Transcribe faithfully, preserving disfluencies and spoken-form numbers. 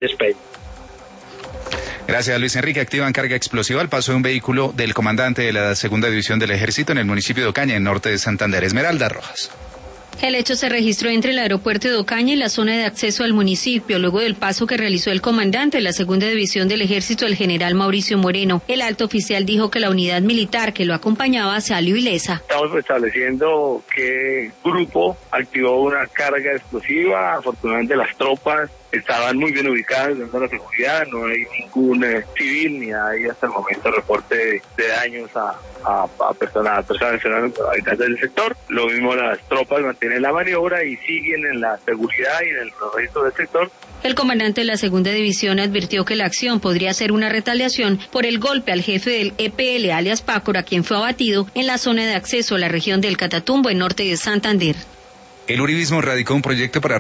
despegue. Gracias, Luis Enrique. Activan carga explosiva al paso de un vehículo del comandante de la segunda división del ejército en el municipio de Ocaña, en norte de Santander. Esmeralda Rojas. El hecho se registró entre el aeropuerto de Ocaña y la zona de acceso al municipio, luego del paso que realizó el comandante de la segunda división del ejército, el general Mauricio Moreno. El alto oficial dijo que la unidad militar que lo acompañaba salió ilesa. Estamos estableciendo qué grupo activó una carga explosiva. Afortunadamente las tropas estaban muy bien ubicadas en la seguridad, no hay ningún eh, civil ni hay hasta el momento reporte de, de daños a, a, a personas, a personas habitantes del sector. Lo mismo, las tropas mantienen la maniobra y siguen en la seguridad y en el resto del sector. El comandante de la segunda división advirtió que la acción podría ser una retaliación por el golpe al jefe del E P L, alias Pácora, quien fue abatido en la zona de acceso a la región del Catatumbo, en norte de Santander. El uribismo radicó un proyecto para